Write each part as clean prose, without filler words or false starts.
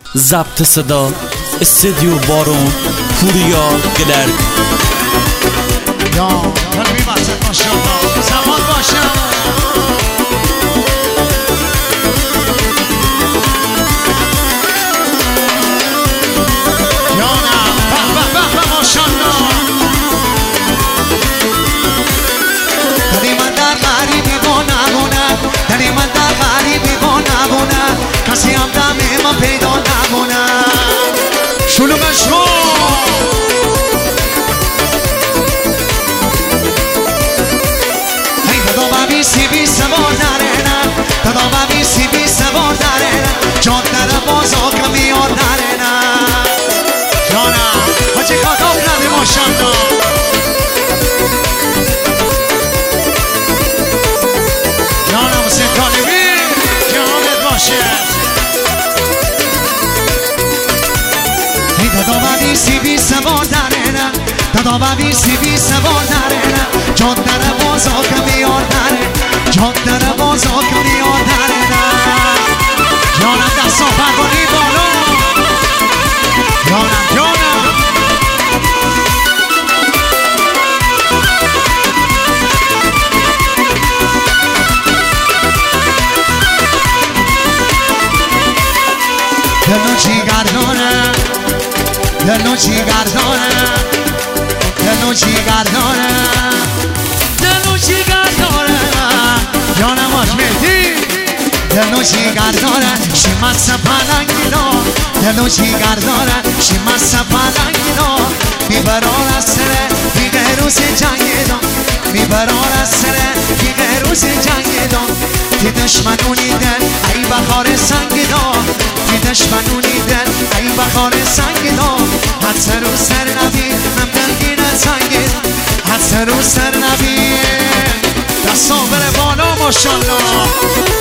ضبط صدا استدیو بارون پوریا گلرگ. یا قلبی بسط ماشاءالله زمان باشم یا نه به ماشاءالله. دلی من در غریبی با نمونه، دلی من در غریبی با نمونه، کسی هم دم من پیدا نمونه. شلوغش رو سی بی سوار نرنه دادا ببی سی بی سوار نرنه جان در بازا کمیار نرنه جانم حاجی خطاب نده ماشالله. جانم حسین طالبی جانت باشه. ای دادا ببی سی بی سوار نرنه دادا ببی سی بی سوار نرنه جان در بازا کمیار نرنه جان در بازا کمیار نرنه جانم دستا فرگانی بالا جانم دلو جیگر داره دلو جیگر داره دلو جیگر داره دلو جیگر داره جانم آشمیدی دلو جیگر داره شیمت سپلنگی دا دلو جیگر داره شیمت سپلنگی دا میبرار از سره دیگه روز جنگی دا میبرار از سره دیگه روز جنگی دا تی دشمنونی دل ای بخار سنگی دا تی دشمنونی دل ای بخار سنگی دا حد سر و سر نبی من دلگین سنگی دا حد سر و سر نبی دستا بره بالا ماشالله.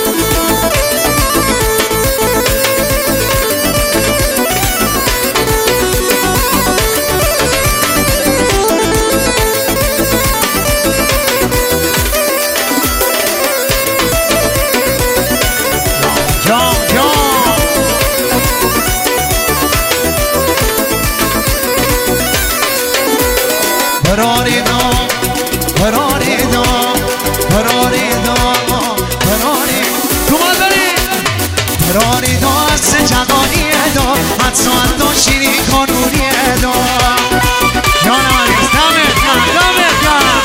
براری دا از جوانی دا حدسان دا شیری کانونی دا جانم عزیز دمت گرم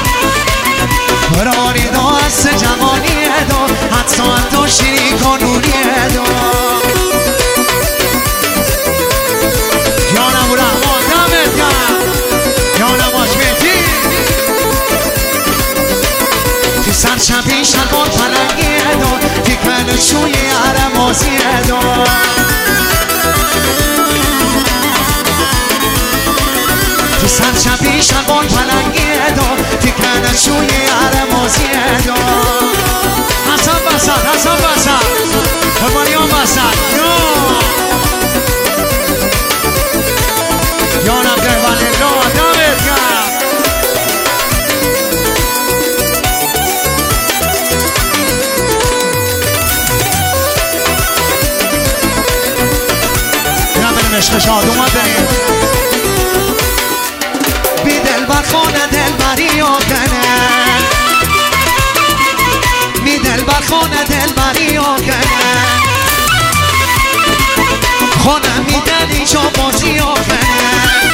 براری دا از جوانی دا حدسان دا شیری کانونی دا جانم رحمان دمت گرم جانم آشمیدی تو سر شبی شلوان پلنگی دا تیکن شوی عرمازی دا تو سر شبی شلوان پلنگی دا تیکن شوی عرمازی دا حسن بسد قربانیان بسد جانم گربان الله دمت گرم. عشق شاد اومدنیم بی دل بر خانه دل بری آکنه بی دل بر خانه دل بری آکنه خانه می دلی جا بازی آکنه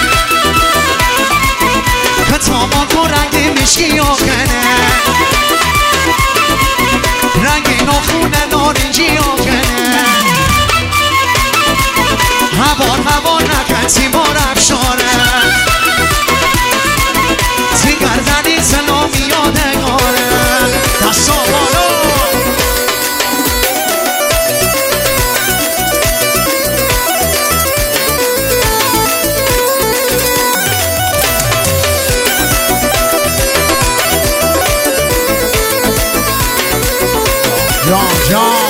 کتاما کن رنگ مشکی آکنه رنگ ناخونه نارنجی آکنه هوا نکن تیمار افشاره تی گردنی سلامی یادگاره دستا بالا جان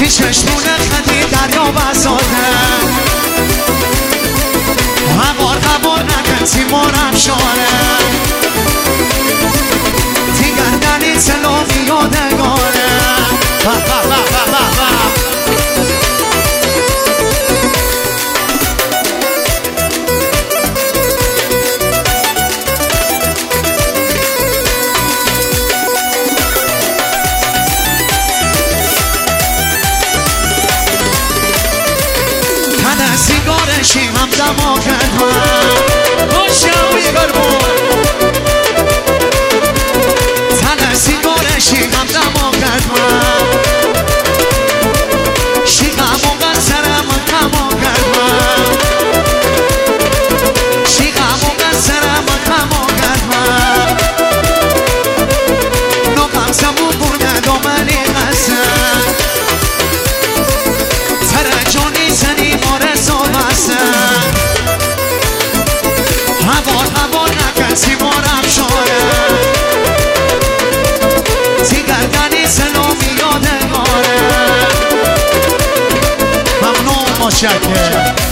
تی چشمون خدی دریا بزاده هوار قبول نکن تیمارم شاره تی گردنی سلامی یادگاره سیگارشی هم دما کرد خوشم بیگر بود تن سیگارشی هم دما کرد شیقم و قصرم کما کرد شیقم و قصرم کما کرد نقم زمون بونه دومنی قصر ترجانی زنی هوار نکن سیمارم شاره تی گردنی سلامی یادگاره ممنون مشکر